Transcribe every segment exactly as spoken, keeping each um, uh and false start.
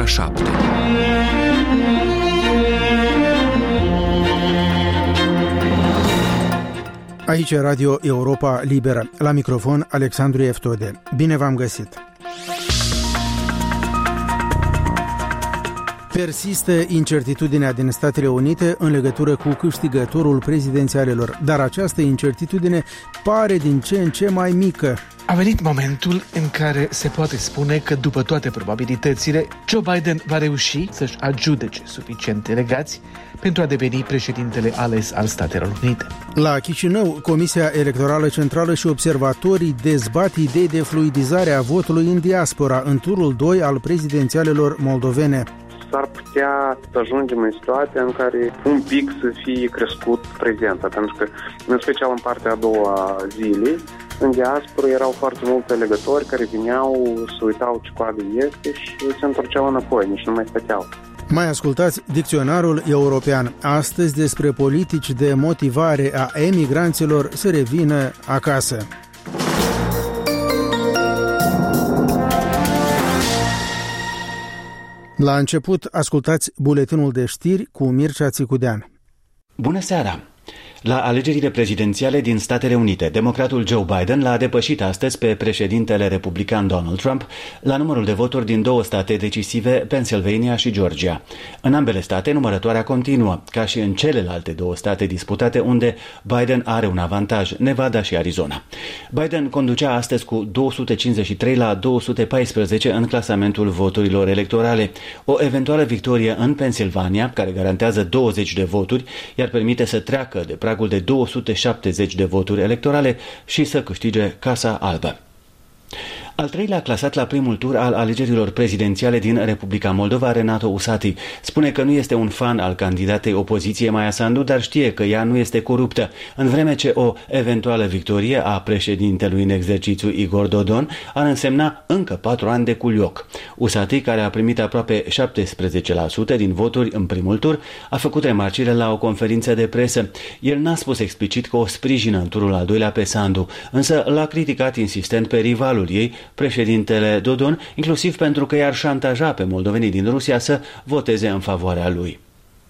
șapte. Aici Radio Europa Liberă. La microfon Alexandru Eftode. Bine v-am găsit! Persistă incertitudinea din Statele Unite în legătură cu câștigătorul prezidențialelor, dar această incertitudine pare din ce în ce mai mică. A venit momentul în care se poate spune că, după toate probabilitățile, Joe Biden va reuși să-și adjudece suficient delegați pentru a deveni președintele ales al Statelor Unite. La Chișinău, Comisia Electorală Centrală și observatorii dezbat idei de fluidizare a votului în diaspora în turul doi al prezidențialelor moldovene. S-ar putea să ajungem în situația în care un pic să fie crescut prezența, pentru că, în special în partea a doua a zilei, în diaspora erau foarte multe alegători care vineau, se uitau ce coadă este și se întorceau înapoi, nici nu mai stăteau. Mai ascultați Dicționarul European. Astăzi despre politici de motivare a emigranților să revină acasă. La început, ascultați buletinul de știri cu Mircea Țicudean. Bună seara! La alegerile prezidențiale din Statele Unite, democratul Joe Biden l-a depășit astăzi pe președintele republican Donald Trump la numărul de voturi din două state decisive, Pennsylvania și Georgia. În ambele state, numărătoarea continuă, ca și în celelalte două state disputate, unde Biden are un avantaj, Nevada și Arizona. Biden conducea astăzi cu două sute cincizeci și trei la două sute paisprezece în clasamentul voturilor electorale. O eventuală victorie în Pennsylvania, care garantează douăzeci de voturi, iar permite să treacă de pragul de două sute șaptezeci de voturi electorale și să câștige Casa Albă. Al treilea clasat la primul tur al alegerilor prezidențiale din Republica Moldova, Renato Usati, spune că nu este un fan al candidatei opoziției Maia Sandu, dar știe că ea nu este coruptă, în vreme ce o eventuală victorie a președintelui în exercițiu Igor Dodon ar însemna încă patru ani de culioc. Usati, care a primit aproape șaptesprezece la sută din voturi în primul tur, a făcut remarcile la o conferință de presă. El n-a spus explicit că o sprijină în turul al doilea pe Sandu, însă l-a criticat insistent pe rivalul ei, președintele Dodon, inclusiv pentru că i-ar șantaja pe moldovenii din Rusia să voteze în favoarea lui.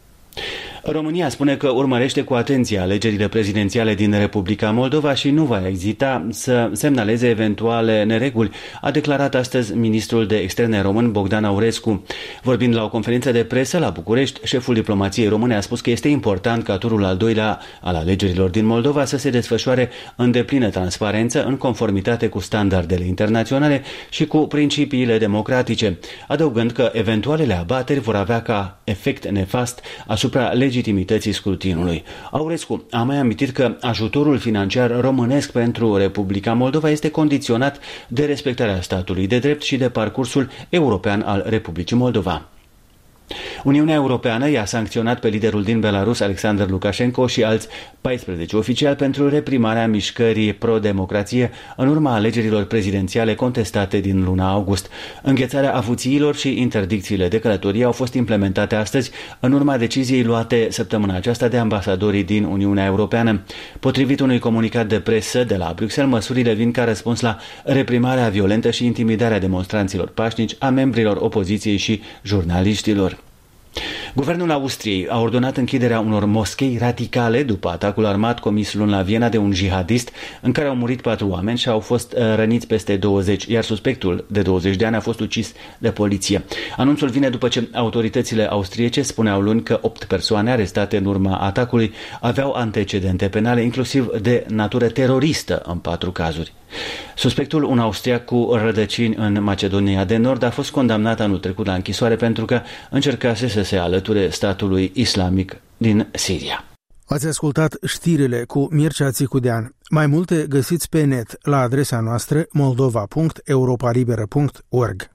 România spune că urmărește cu atenție alegerile prezidențiale din Republica Moldova și nu va ezita să semnaleze eventuale nereguli, a declarat astăzi ministrul de externe român Bogdan Aurescu. Vorbind la o conferință de presă la București, șeful diplomației române a spus că este important ca turul al doilea al alegerilor din Moldova să se desfășoare în deplină transparență, în conformitate cu standardele internaționale și cu principiile democratice, adăugând că eventualele abateri vor avea ca efect nefast asupra legii legitimității scrutinului. Aurescu a mai amintit că ajutorul financiar românesc pentru Republica Moldova este condiționat de respectarea statului de drept și de parcursul european al Republicii Moldova. Uniunea Europeană i-a sancționat pe liderul din Belarus, Alexander Lukashenko, și alți paisprezece oficiali pentru reprimarea mișcării pro-democrație în urma alegerilor prezidențiale contestate din luna august. Înghețarea avuțiilor și interdicțiile de călătorie au fost implementate astăzi în urma deciziei luate săptămâna aceasta de ambasadorii din Uniunea Europeană. Potrivit unui comunicat de presă de la Bruxelles, măsurile vin ca răspuns la reprimarea violentă și intimidarea demonstranților pașnici, a membrilor opoziției și jurnaliștilor. Guvernul Austriei a ordonat închiderea unor moschei radicale după atacul armat comis luni la Viena de un jihadist, în care au murit patru oameni și au fost răniți peste douăzeci, iar suspectul de douăzeci de ani a fost ucis de poliție. Anunțul vine după ce autoritățile austriece spuneau luni că opt persoane arestate în urma atacului aveau antecedente penale, inclusiv de natură teroristă în patru cazuri. Suspectul, un austriac cu rădăcini în Macedonia de Nord, a fost condamnat anul trecut la închisoare pentru că încercase să se alăture statului islamic din Siria. Ați ascultat știrile cu Mircea Țicudean. Mai multe găsiți pe net la adresa noastră moldova punct europa liberă punct org.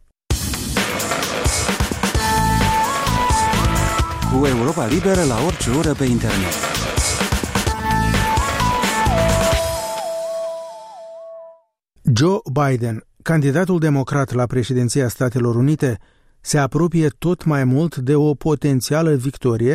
Cu Europa Liberă la orice oră pe internet. Joe Biden, candidatul democrat la președinția Statelor Unite, se apropie tot mai mult de o potențială victorie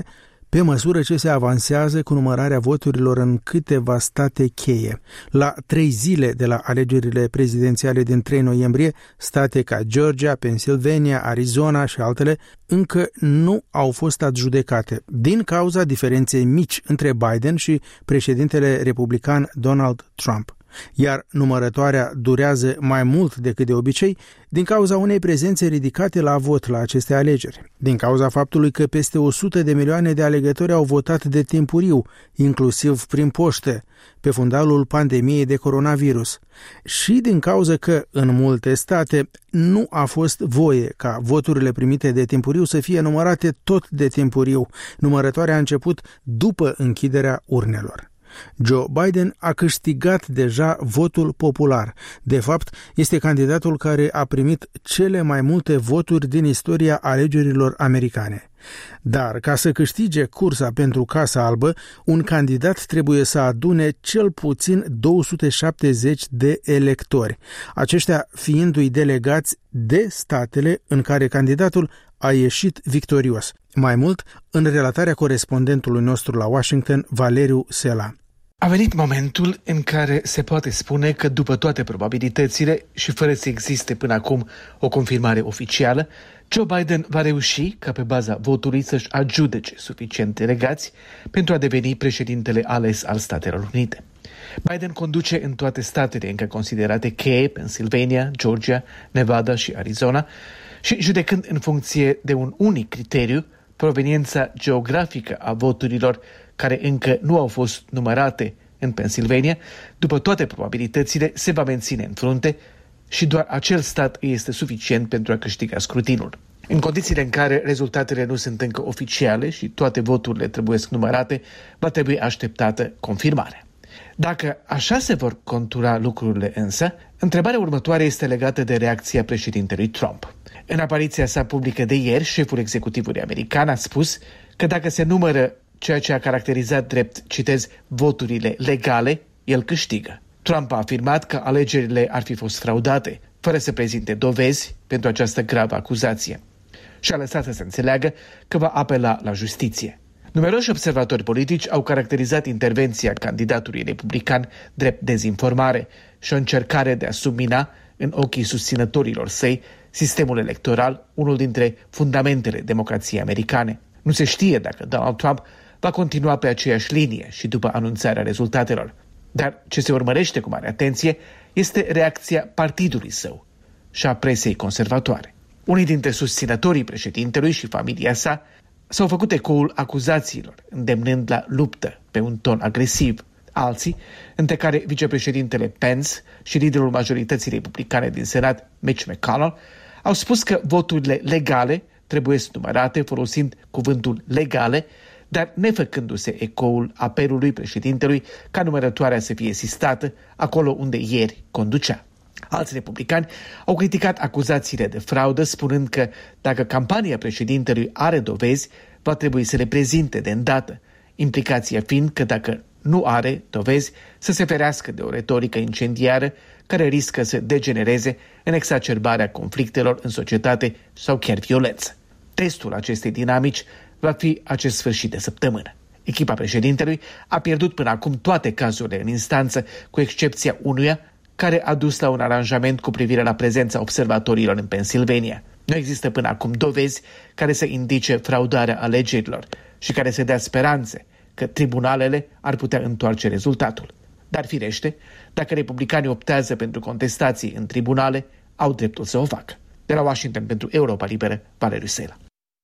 pe măsură ce se avansează cu numărarea voturilor în câteva state cheie. La trei zile de la alegerile prezidențiale din trei noiembrie, state ca Georgia, Pennsylvania, Arizona și altele încă nu au fost adjudecate, din cauza diferenței mici între Biden și președintele republican Donald Trump. Iar numărătoarea durează mai mult decât de obicei din cauza unei prezențe ridicate la vot la aceste alegeri, din cauza faptului că peste o sută de milioane de alegători au votat de timpuriu, inclusiv prin poștă, pe fundalul pandemiei de coronavirus, și din cauza că în multe state nu a fost voie ca voturile primite de timpuriu să fie numărate tot de timpuriu. Numărătoarea a început după închiderea urnelor. Joe Biden a câștigat deja votul popular. De fapt, este candidatul care a primit cele mai multe voturi din istoria alegerilor americane. Dar ca să câștige cursa pentru Casa Albă, un candidat trebuie să adune cel puțin două sute șaptezeci de electori, aceștia fiindu-i delegați de statele în care candidatul a ieșit victorios. Mai mult, în relatarea corespondentului nostru la Washington, Valeriu Sela. A venit momentul în care se poate spune că după toate probabilitățile și fără să existe până acum o confirmare oficială, Joe Biden va reuși ca pe baza votului să-și adjudece suficient delegați pentru a deveni președintele ales al Statelor Unite. Biden conduce în toate statele încă considerate cheie, Pennsylvania, Georgia, Nevada și Arizona, și judecând în funcție de un unic criteriu, proveniența geografică a voturilor care încă nu au fost numărate în Pennsylvania, după toate probabilitățile se va menține în frunte și doar acel stat este suficient pentru a câștiga scrutinul. În condițiile în care rezultatele nu sunt încă oficiale și toate voturile trebuie numărate, va trebui așteptată confirmarea. Dacă așa se vor contura lucrurile însă, întrebarea următoare este legată de reacția președintelui Trump. În apariția sa publică de ieri, șeful executivului american a spus că dacă se numără ceea ce a caracterizat drept, citez, voturile legale, el câștigă. Trump a afirmat că alegerile ar fi fost fraudate, fără să prezinte dovezi pentru această gravă acuzație. Și a lăsat să se înțeleagă că va apela la justiție. Numeroși observatori politici au caracterizat intervenția candidatului republican drept dezinformare și o încercare de a submina, în ochii susținătorilor săi, sistemul electoral, unul dintre fundamentele democrației americane. Nu se știe dacă Donald Trump va continua pe aceeași linie și după anunțarea rezultatelor. Dar ce se urmărește cu mare atenție este reacția partidului său și a presei conservatoare. Unii dintre susținătorii președintelui și familia sa s-au făcut ecoul acuzațiilor, îndemnând la luptă pe un ton agresiv. Alții, între care vicepreședintele Pence și liderul majorității republicane din Senat, Mitch McConnell, au spus că voturile legale trebuie numărate folosind cuvântul legale, dar nefăcându-se ecoul apelului președintelui ca numărătoarea să fie sistată acolo unde ieri conducea. Alți republicani au criticat acuzațiile de fraudă, spunând că dacă campania președintelui are dovezi, va trebui să le prezinte de îndată, implicația fiind că dacă nu are dovezi, să se ferească de o retorică incendiară care riscă să degenereze în exacerbarea conflictelor în societate sau chiar violență. Testul acestei dinamici va fi acest sfârșit de săptămână. Echipa președintelui a pierdut până acum toate cazurile în instanță, cu excepția unuia care a dus la un aranjament cu privire la prezența observatorilor în Pennsylvania. Nu există până acum dovezi care să indice fraudarea alegerilor și care să dea speranțe că tribunalele ar putea întoarce rezultatul. Dar firește, dacă republicanii optează pentru contestații în tribunale, au dreptul să o facă. De la Washington pentru Europa Liberă, Valeriu Sela.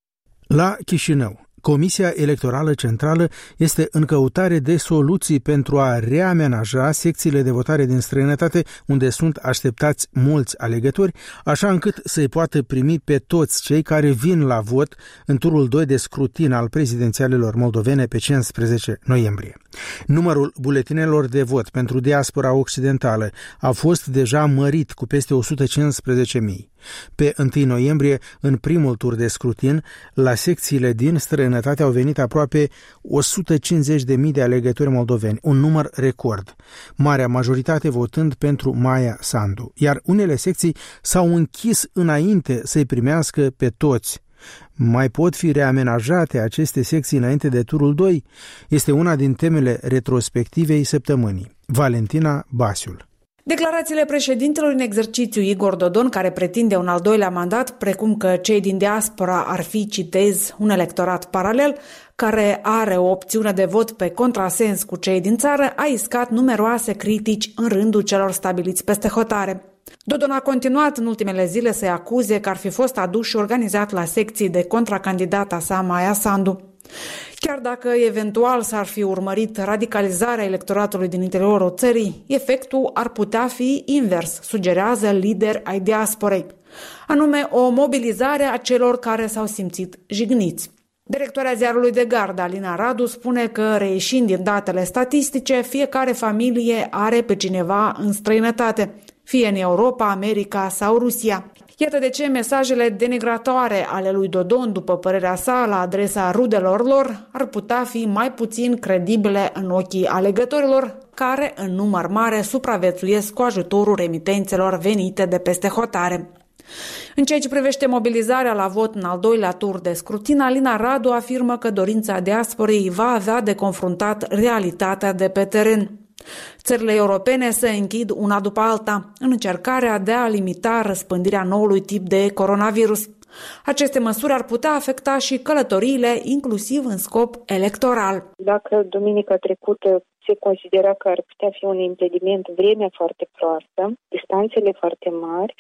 La Chișinău, Comisia Electorală Centrală este în căutare de soluții pentru a reamenaja secțiile de votare din străinătate unde sunt așteptați mulți alegători, așa încât să-i poată primi pe toți cei care vin la vot în turul doi de scrutin al prezidențialelor moldovene pe cincisprezece noiembrie. Numărul buletinelor de vot pentru diaspora occidentală a fost deja mărit cu peste o sută cincisprezece mii. Pe întâi noiembrie, în primul tur de scrutin, la secțiile din străinătate au venit aproape o sută cincizeci de mii de alegători moldoveni, un număr record, marea majoritate votând pentru Maia Sandu, iar unele secții s-au închis înainte să-i primească pe toți. Mai pot fi reamenajate aceste secții înainte de turul doi? Este una din temele retrospectivei săptămânii. Valentina Basiul. Declarațiile președintelui în exercițiu Igor Dodon, care pretinde un al doilea mandat, precum că cei din diaspora ar fi, citez, un electorat paralel, care are o opțiune de vot pe contrasens cu cei din țară, a iscat numeroase critici în rândul celor stabiliți peste hotare. Dodon a continuat în ultimele zile să-i acuze că ar fi fost adus și organizat la secții de contracandidata sa, Maia Sandu. Chiar dacă eventual s-ar fi urmărit radicalizarea electoratului din interiorul țării, efectul ar putea fi invers, sugerează lideri ai diasporei, anume o mobilizare a celor care s-au simțit jigniți. Directoarea ziarului de gardă, Alina Radu, spune că, reieșind din datele statistice, fiecare familie are pe cineva în străinătate, fie în Europa, America sau Rusia. Iată de ce mesajele denigratoare ale lui Dodon, după părerea sa, la adresa rudelor lor, ar putea fi mai puțin credibile în ochii alegătorilor, care, în număr mare, supraviețuiesc cu ajutorul remitențelor venite de peste hotare. În ceea ce privește mobilizarea la vot în al doilea tur de scrutin, Alina Radu afirmă că dorința diasporei va avea de confruntat realitatea de pe teren. Țările europene se închid una după alta în încercarea de a limita răspândirea noului tip de coronavirus. Aceste măsuri ar putea afecta și călătoriile, inclusiv în scop electoral. Dacă duminica trecută se considera că ar putea fi un impediment vremea foarte proastă, distanțele foarte mari,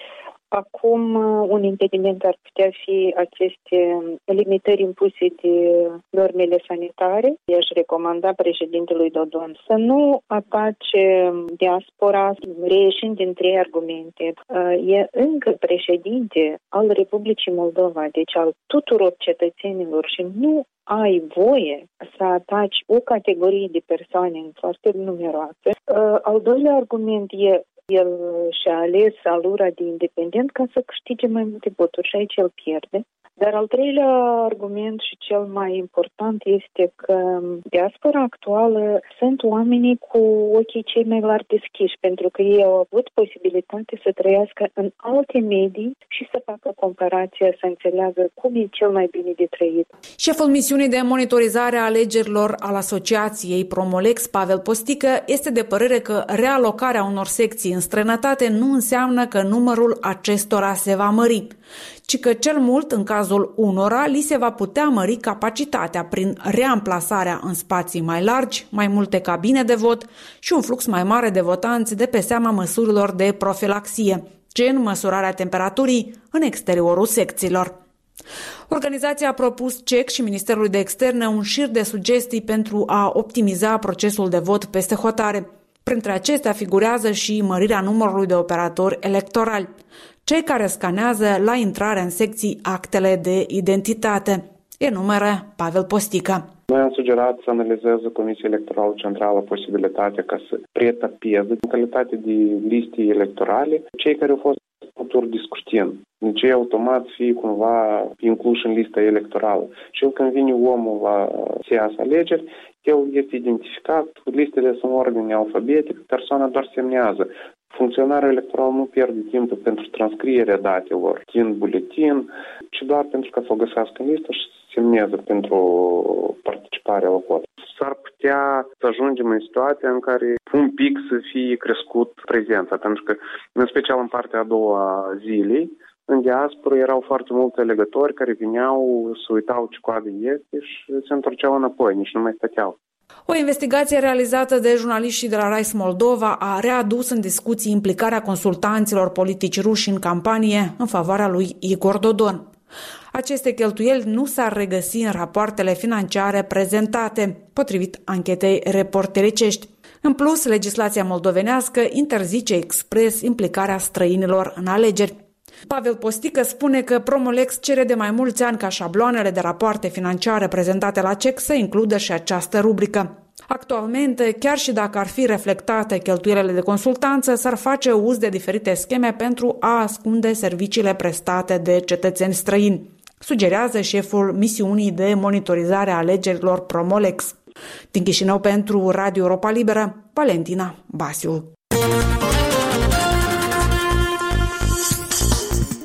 acum un impediment ar putea fi aceste limitări impuse de normele sanitare. I-aș recomanda președintelui Dodon să nu atace diaspora reieșind din trei argumente. E încă președinte al Republicii Moldova, deci al tuturor cetățenilor, și nu ai voie să ataci o categorie de persoane foarte numeroase. Al doilea argument e el și-a ales alura de independent ca să câștige mai multe voturi și aici el pierde. Dar al treilea argument și cel mai important este că diaspora actuală sunt oamenii cu ochii cei mai larg deschiși, pentru că ei au avut posibilitate să trăiască în alte medii și să facă comparația, să înțeleagă cum e cel mai bine de trăit. Șeful misiunii de monitorizare a alegerilor al asociației Promolex, Pavel Postică, este de părere că realocarea unor secții în străinătate nu înseamnă că numărul acestora se va mări, ci că cel mult, în cazul unora, li se va putea mări capacitatea prin reamplasarea în spații mai largi, mai multe cabine de vot și un flux mai mare de votanți de pe seama măsurilor de profilaxie, gen măsurarea temperaturii în exteriorul secțiilor. Organizația a propus C E C și Ministerului de Externe un șir de sugestii pentru a optimiza procesul de vot peste hotare. Printre acestea figurează și mărirea numărului de operatori electorali, cei care scanează la intrare în secții actele de identitate, enumeră Pavel Postică. Noi am sugerat să analizeze Comisia Electorală Centrală posibilitatea ca să pretapeze în calitate de liste electorale cei care au fost în tur de scrutin. Deci ei automat fi cumva incluși în lista electorală. Și când vine omul la să iasă alegeri, el este identificat, listele sunt în ordine alfabetică, persoana doar semnează. Funcționarul electoral nu pierde timpul pentru transcrierea datelor din buletin, ci doar pentru că să o găsească în listă și semnează pentru participarea la vot. S-ar putea să ajungem în situația în care un pic să fie crescut prezența, pentru că, în special în partea a doua zilei, în diaspora erau foarte multe alegători care vineau, se uitau ce coadă este și se întorceau înapoi, nici nu mai stăteau. O investigație realizată de jurnaliștii de la Rise Moldova a readus în discuții implicarea consultanților politici ruși în campanie în favoarea lui Igor Dodon. Aceste cheltuieli nu s-ar regăsi în rapoartele financiare prezentate, potrivit anchetei reportericești. În plus, legislația moldovenească interzice expres implicarea străinilor în alegeri. Pavel Postică spune că Promolex cere de mai mulți ani ca șabloanele de rapoarte financiare prezentate la C E C să includă și această rubrică. Actualmente, chiar și dacă ar fi reflectate cheltuielile de consultanță, s-ar face uz de diferite scheme pentru a ascunde serviciile prestate de cetățeni străini, sugerează șeful misiunii de monitorizare a alegerilor Promolex. Din Chișinău pentru Radio Europa Liberă, Valentina Basiu.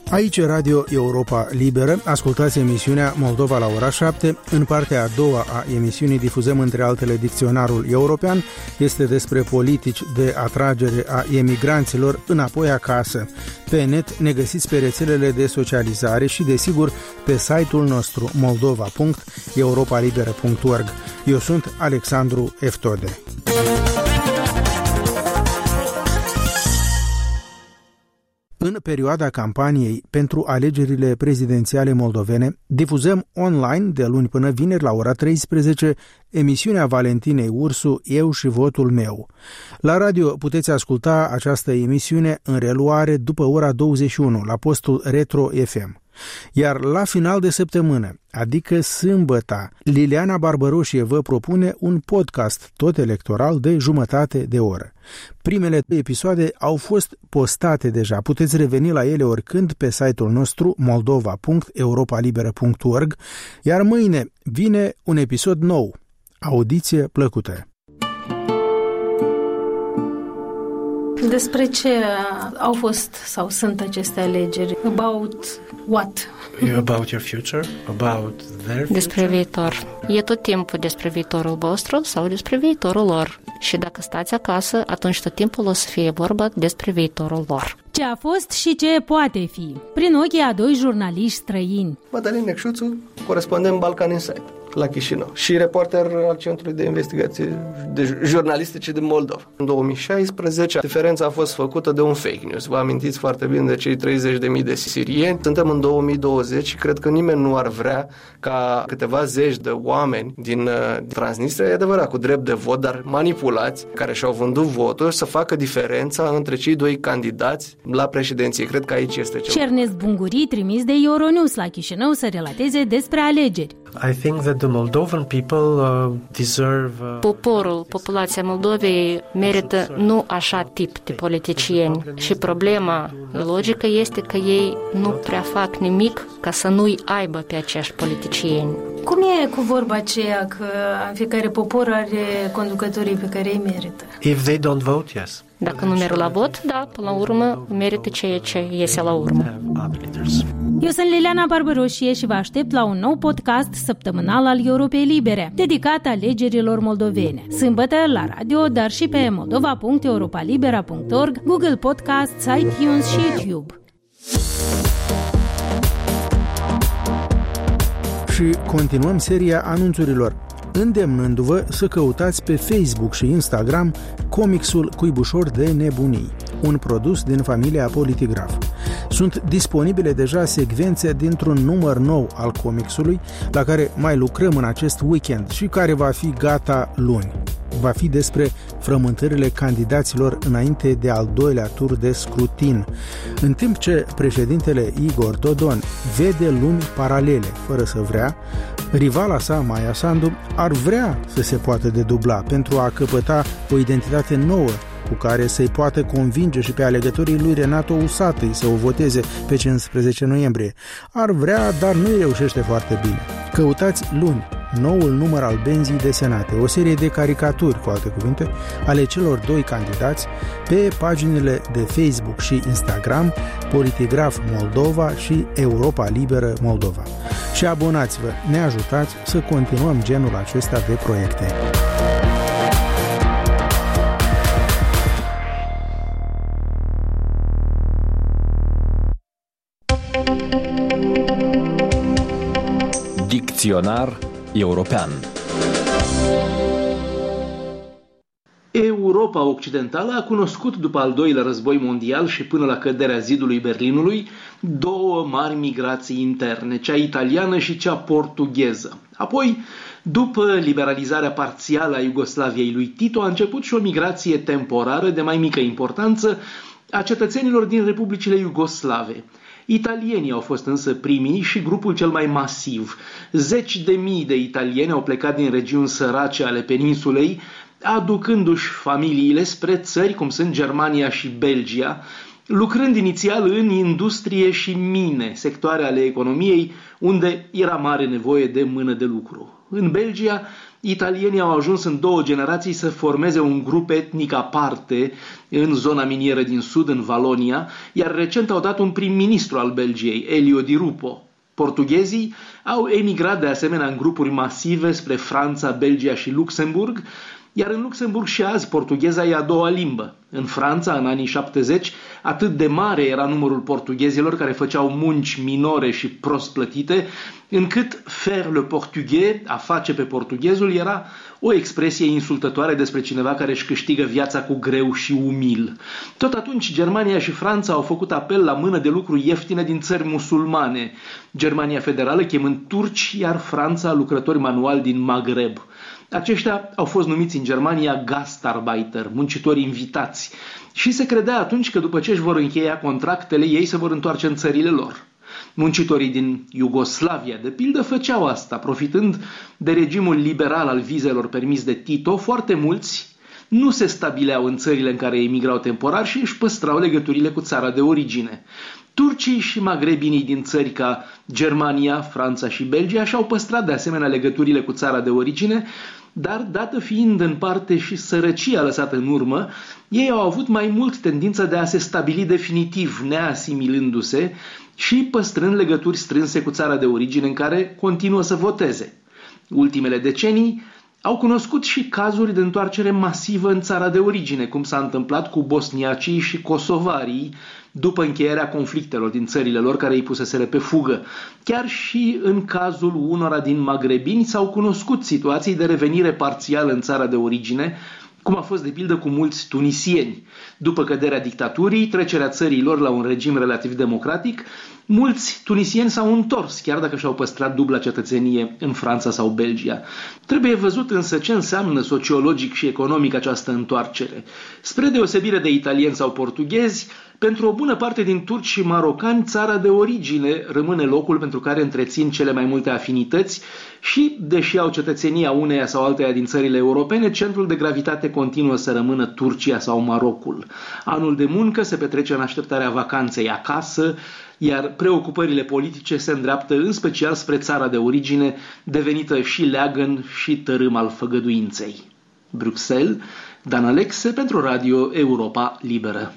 Aici Radio Europa Liberă, ascultați emisiunea Moldova la ora șapte. În partea a doua a emisiunii difuzăm între altele dicționarul european. Este despre politici de atragere a emigranților înapoi acasă. Pe net ne găsiți pe rețelele de socializare și, desigur, pe site-ul nostru moldova punct europa liberă punct org. Eu sunt Alexandru Eftode. În perioada campaniei pentru alegerile prezidențiale moldovene, difuzăm online de luni până vineri la ora treisprezece emisiunea Valentinei Ursu, Eu și votul meu. La radio puteți asculta această emisiune în reluare după ora douăzeci și unu la postul Retro F M. Iar la final de săptămână, adică sâmbătă, Liliana Barbăroșie vă propune un podcast tot electoral de jumătate de oră. Primele episoade au fost postate deja, puteți reveni la ele oricând pe site-ul nostru moldova punct europa liberă punct org, iar mâine vine un episod nou. Audiție plăcută! Despre ce au fost sau sunt aceste alegeri? About what? About your future? About their future? Despre viitor. E tot timpul despre viitorul vostru sau despre viitorul lor. Și dacă stați acasă, atunci tot timpul o să fie vorba despre viitorul lor. Ce a fost și ce poate fi, prin ochii a doi jurnaliști străini. Mădălin Necșuțu, corespondent Balkan Insight la Chișinău și reporter al Centrului de Investigații de Jurnalistice din Moldova. În două mii șaisprezece, diferența a fost făcută de un fake news. Vă amintiți foarte bine de cei treizeci de mii de sirieni. Suntem în două mii douăzeci și cred că nimeni nu ar vrea ca câteva zeci de oameni din uh, Transnistria, e adevărat, cu drept de vot, dar manipulați, care și-au vândut votul, să facă diferența între cei doi candidați la președinție. Cred că aici este ceva. Cernesc Bunguri, trimis de Euronews la Chișinău să relateze despre alegeri. I think that the Moldovan people uh, deserve uh, Poporul, populația Moldovei merită nu așa tip de politicieni și problema logică este că ei nu prea fac nimic ca să nu-i aibă pe acești politicieni. Cum e cu vorba aceea că fiecare popor are conducătorii pe care îi merită? If they don't vote, yes. Dacă nu merg la vot, da, până la urmă merită ceea ce iese la urmă. Eu sunt Liliana Barbăroșie și vă aștept la un nou podcast săptămânal al Europei Libere, dedicat alegerilor moldovene. Sâmbătă la radio, dar și pe moldova punct europa libera punct org, Google Podcasts, iTunes și YouTube. Și continuăm seria anunțurilor, îndemnându-vă să căutați pe Facebook și Instagram comicsul Cuibușor de nebunii, un produs din familia Politigraf. Sunt disponibile deja secvențe dintr-un număr nou al comicsului, la care mai lucrăm în acest weekend și care va fi gata luni. Va fi despre frământările candidaților înainte de al doilea tur de scrutin, în timp ce președintele Igor Dodon vede lumi paralele, fără să vrea, rivala sa, Maia Sandu, ar vrea să se poată dedubla pentru a căpăta o identitate nouă cu care să-i poată convinge și pe alegătorii lui Renato Usatăi să o voteze pe cincisprezece noiembrie. Ar vrea, dar nu-i reușește foarte bine. Căutați luni noul număr al Benzii desenate, o serie de caricaturi, cu alte cuvinte, ale celor doi candidați pe paginile de Facebook și Instagram Politigraf Moldova și Europa Liberă Moldova. Și abonați-vă, ne ajutați să continuăm genul acesta de proiecte. Dicționar european. Europa Occidentală a cunoscut după al doilea război mondial și până la căderea zidului Berlinului două mari migrații interne, cea italiană și cea portugheză. Apoi, după liberalizarea parțială a Iugoslaviei lui Tito, a început și o migrație temporară de mai mică importanță a cetățenilor din republicile iugoslave. Italienii au fost însă primii și grupul cel mai masiv. Zeci de mii de italieni au plecat din regiuni sărace ale peninsulei, aducându-și familiile spre țări cum sunt Germania și Belgia, lucrând inițial în industrie și mine, sectoare ale economiei unde era mare nevoie de mână de lucru. În Belgia, italienii au ajuns în două generații să formeze un grup etnic aparte în zona minieră din sud, în Valonia, iar recent au dat un prim-ministru al Belgiei, Elio Di Rupo. Portughezii au emigrat de asemenea în grupuri masive spre Franța, Belgia și Luxemburg, iar în Luxemburg și azi portugheza e a doua limbă. În Franța, în anii șaptezeci, atât de mare era numărul portughezilor care făceau munci minore și prost plătite, încât faire le portugais, a face pe portughezul, era o expresie insultătoare despre cineva care își câștigă viața cu greu și umil. Tot atunci, Germania și Franța au făcut apel la mână de lucru ieftină din țări musulmane, Germania Federală chemând turci, iar Franța lucrători manuali din Maghreb. Aceștia au fost numiți în Germania Gastarbeiter, muncitori invitați, și se credea atunci că după ce își vor încheia contractele, ei se vor întoarce în țările lor. Muncitorii din Iugoslavia, de pildă, făceau asta, profitând de regimul liberal al vizelor permis de Tito. Foarte mulți nu se stabileau în țările în care emigrau temporar și își păstrau legăturile cu țara de origine. Turcii și magrebinii din țări ca Germania, Franța și Belgia și-au păstrat de asemenea legăturile cu țara de origine, dar dată fiind în parte și sărăcia lăsată în urmă, ei au avut mai mult tendința de a se stabili definitiv, neasimilându-se și păstrând legături strânse cu țara de origine în care continuă să voteze. Ultimele decenii au cunoscut și cazuri de întoarcere masivă în țara de origine, cum s-a întâmplat cu bosniacii și kosovarii după încheierea conflictelor din țările lor care îi puseseră pe fugă. Chiar și în cazul unora din magrebini s-au cunoscut situații de revenire parțială în țara de origine, cum a fost de pildă cu mulți tunisieni. După căderea dictaturii, trecerea țării lor la un regim relativ democratic, mulți tunisieni s-au întors, chiar dacă și-au păstrat dubla cetățenie în Franța sau Belgia. Trebuie văzut însă ce înseamnă sociologic și economic această întoarcere. Spre deosebire de italieni sau portughezi, pentru o bună parte din turci și marocani, țara de origine rămâne locul pentru care întrețin cele mai multe afinități și, deși au cetățenia uneia sau alteia din țările europene, centrul de gravitate continuă să rămână Turcia sau Marocul. Anul de muncă se petrece în așteptarea vacanței acasă, iar preocupările politice se îndreaptă în special spre țara de origine, devenită și leagăn și tărâm al făgăduinței. Bruxelles, Dan Alexe pentru Radio Europa Liberă.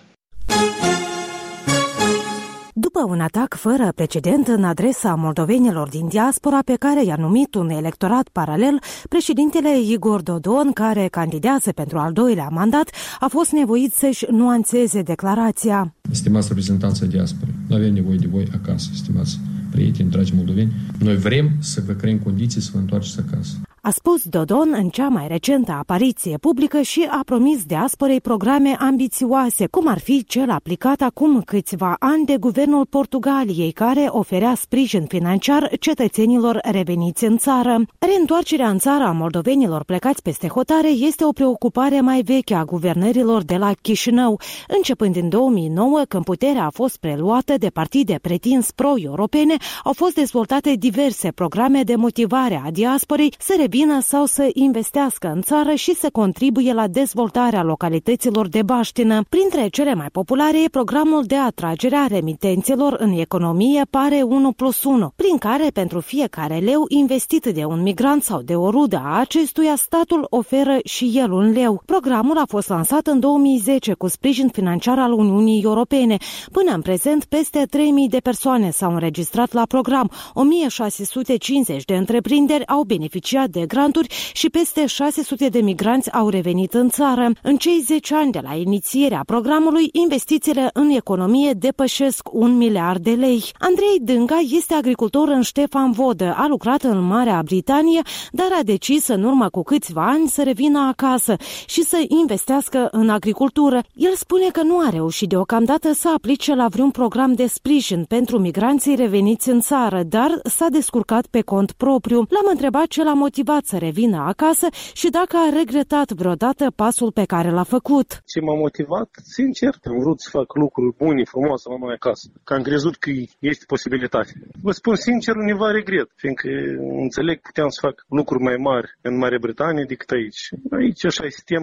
După un atac fără precedent în adresa moldovenilor din diaspora pe care i-a numit un electorat paralel, președintele Igor Dodon, care candidează pentru al doilea mandat, a fost nevoit să-și nuanțeze declarația. Stimați reprezentanța diasporei, nu avem nevoie de voi acasă, stimați prieteni, dragi moldoveni. Noi vrem să vă creăm condiții să vă întoarceți acasă. A spus Dodon în cea mai recentă apariție publică și a promis diasporei programe ambițioase, cum ar fi cel aplicat acum câțiva ani de guvernul Portugaliei, care oferea sprijin financiar cetățenilor reveniți în țară. Reîntoarcerea în țară a moldovenilor plecați peste hotare este o preocupare mai veche a guvernărilor de la Chișinău, începând în două mii nouă, când puterea a fost preluată de partide pretins pro-europene, au fost dezvoltate diverse programe de motivare a diasporei să revină sau să investească în țară și să contribuie la dezvoltarea localităților de baștină. Printre cele mai populare e programul de atragere a remitenților în economie Pare unu plus unu, prin care pentru fiecare leu investit de un migrant sau de o rudă a acestuia, statul oferă și el un leu. Programul a fost lansat în două mii zece cu sprijin financiar al Uniunii Europene. Până în prezent, peste trei mii de persoane s-au înregistrat la program, o mie șase sute cincizeci de întreprinderi au beneficiat de granturi și peste șase sute de migranți au revenit în țară. În cei zece ani de la inițierea programului, investițiile în economie depășesc un miliard de lei. Andrei Dânga este agricultor în Ștefan Vodă, a lucrat în Marea Britanie, dar a decis în urmă cu câțiva ani să revină acasă și să investească în agricultură. El spune că nu a reușit deocamdată să aplice la vreun program de sprijin pentru migranții reveniți în țară, dar s-a descurcat pe cont propriu. L-am întrebat ce l-a motivat să revină acasă și dacă a regretat vreodată pasul pe care l-a făcut. Ce m-a motivat? Sincer, am vrut să fac lucruri bune, frumoase la noi acasă, că am crezut că este posibilitate. Vă spun sincer, univa regret, fiindcă înțeleg puteam să fac lucruri mai mari în Marea Britanie decât aici. Aici așa e sistemul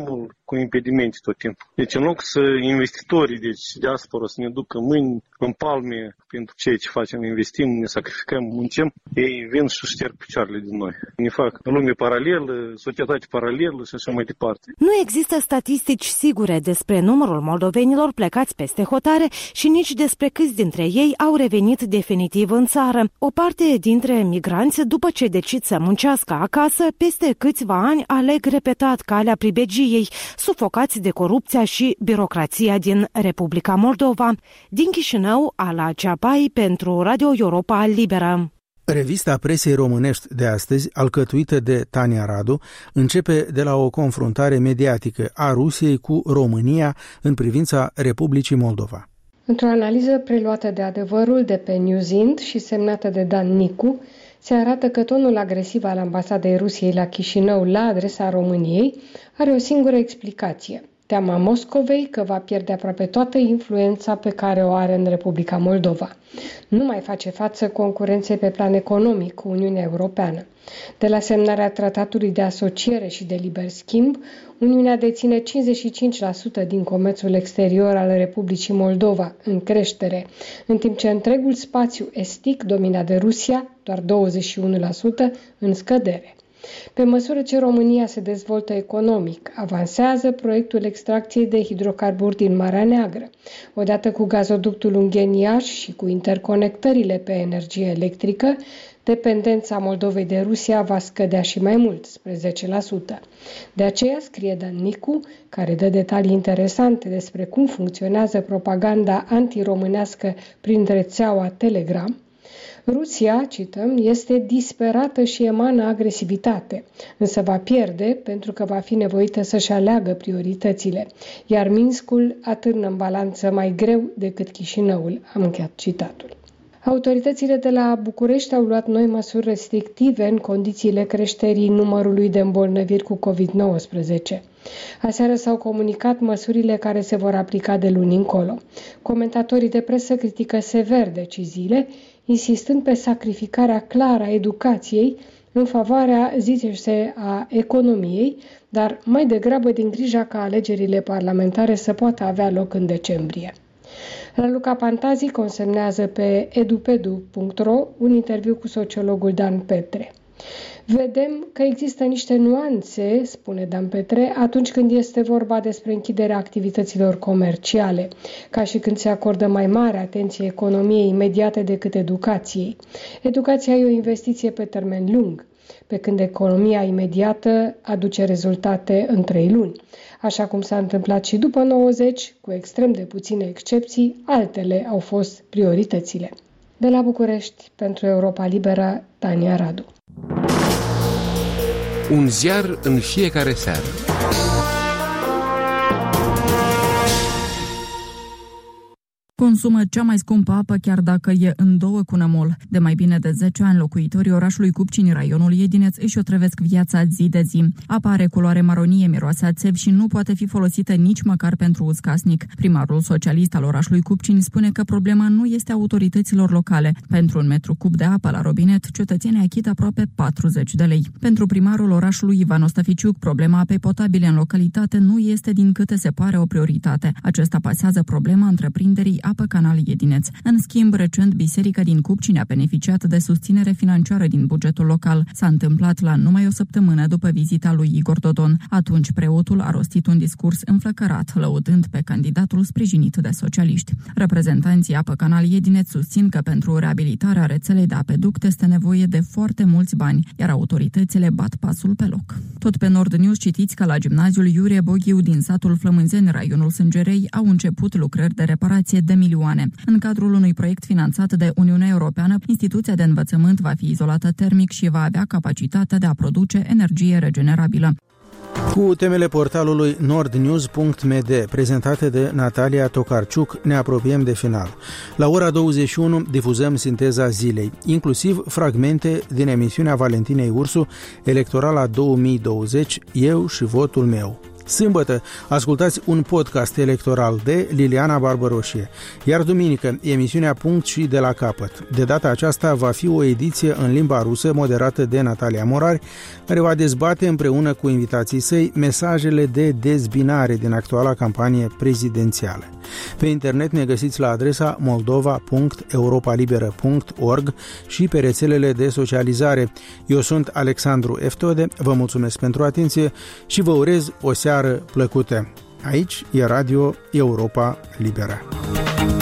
cu impedimente tot timpul. Deci în loc să investitorii, deci diaspora, să ne ducă mâini în palme pentru ceea ce facem, investim, ne sacrificăm, muncim, ei vin și șterg picioarele din noi. Ne fac lume paralelă, societate paralelă și așa mai departe. Nu există statistici sigure despre numărul moldovenilor plecați peste hotare și nici despre câți dintre ei au revenit definitiv în țară. O parte dintre migranți, după ce decid să muncească acasă, peste câțiva ani aleg repetat calea pribegiei, sufocați de corupția și birocrația din Republica Moldova. Din Chișinău, Ala Ceapai pentru Radio Europa Liberă. Revista presei românești de astăzi, alcătuită de Tania Radu, începe de la o confruntare mediatică a Rusiei cu România în privința Republicii Moldova. Într-o analiză preluată de Adevărul de pe Newsint și semnată de Dan Nicu, se arată că tonul agresiv al ambasadei Rusiei la Chișinău la adresa României are o singură explicație: teama Moscovei că va pierde aproape toată influența pe care o are în Republica Moldova. Nu mai face față concurenței pe plan economic cu Uniunea Europeană. De la semnarea tratatului de asociere și de liber schimb, Uniunea deține cincizeci și cinci la sută din comerțul exterior al Republicii Moldova, în creștere, în timp ce întregul spațiu estic, dominat de Rusia, doar douăzeci și unu la sută, în scădere. Pe măsură ce România se dezvoltă economic, avansează proiectul extracției de hidrocarburi din Marea Neagră. Odată cu gazoductul Ungheni-Iași și cu interconectările pe energie electrică, dependența Moldovei de Rusia va scădea și mai mult, spre zece la sută. De aceea, scrie Dan Nicu, care dă detalii interesante despre cum funcționează propaganda antiromânească prin rețeaua Telegram, Rusia, cităm, este disperată și emană agresivitate, însă va pierde pentru că va fi nevoită să-și aleagă prioritățile, iar Minskul atârnă în balanță mai greu decât Chișinăul. Am încheiat citatul. Autoritățile de la București au luat noi măsuri restrictive în condițiile creșterii numărului de îmbolnăviri cu covid nouăsprezece. Aseară s-au comunicat măsurile care se vor aplica de luni încolo. Comentatorii de presă critică sever deciziile, insistând pe sacrificarea clară a educației în favoarea, zice-se, a economiei, dar mai degrabă din grija ca alegerile parlamentare să poată avea loc în decembrie. Raluca Pantazi consemnează pe edupedu punct ro un interviu cu sociologul Dan Petre. Vedem că există niște nuanțe, spune Dan Petre, atunci când este vorba despre închiderea activităților comerciale, ca și când se acordă mai mare atenție economiei imediate decât educației. Educația e o investiție pe termen lung, pe când economia imediată aduce rezultate în trei luni. Așa cum s-a întâmplat și după nouăzeci, cu extrem de puține excepții, altele au fost prioritățile. De la București, pentru Europa Liberă, Tania Radu. Un ziar în fiecare seară. Consumă cea mai scumpă apă chiar dacă e în două cu nămol. De mai bine de zece ani, locuitorii orașului Cupcini, raionul Iedineț, își o trăvesc viața zi de zi. Apa are culoare maronie, miroase a țevi și nu poate fi folosită nici măcar pentru uz casnic. Primarul socialist al orașului Cupcini spune că problema nu este autorităților locale. Pentru un metru cub de apă la robinet, cetățenii achită aproape patruzeci de lei. Pentru primarul orașului Ivan Ostaficiuc, problema apei potabile în localitate nu este din câte se pare o prioritate. Acesta pasează problema întreprinderii Apă Canal Iedineț. În schimb, recent, biserica din Cupcini a beneficiat de susținere financiară din bugetul local. S-a întâmplat la numai o săptămână după vizita lui Igor Dodon. Atunci, preotul a rostit un discurs înflăcărat, lăudând pe candidatul sprijinit de socialiști. Reprezentanții Apă Canal Iedineț susțin că pentru reabilitarea rețelei de apeduct este nevoie de foarte mulți bani, iar autoritățile bat pasul pe loc. Tot pe Nord News citiți că la gimnaziul Iurie Boghiu din satul Flămânzeni, raionul Sângerei, au început lucrări de reparație de milioane. În cadrul unui proiect finanțat de Uniunea Europeană, instituția de învățământ va fi izolată termic și va avea capacitatea de a produce energie regenerabilă. Cu temele portalului nordnews punct m d, prezentate de Natalia Tokarciuc, ne apropiem de final. La ora douăzeci și unu difuzăm sinteza zilei, inclusiv fragmente din emisiunea Valentinei Ursu, Electorala două mii douăzeci, Eu și votul meu. Sâmbătă ascultați un podcast electoral de Liliana Barbăroșie, iar duminică emisiunea Punct și de la capăt. De data aceasta va fi o ediție în limba rusă moderată de Natalia Morari, care va dezbate împreună cu invitații săi mesajele de dezbinare din actuala campanie prezidențială. Pe internet ne găsiți la adresa moldova punct europalibera punct org și pe rețelele de socializare. Eu sunt Alexandru Eftode, vă mulțumesc pentru atenție și vă urez o seară plăcută. Aici e Radio Europa Liberă.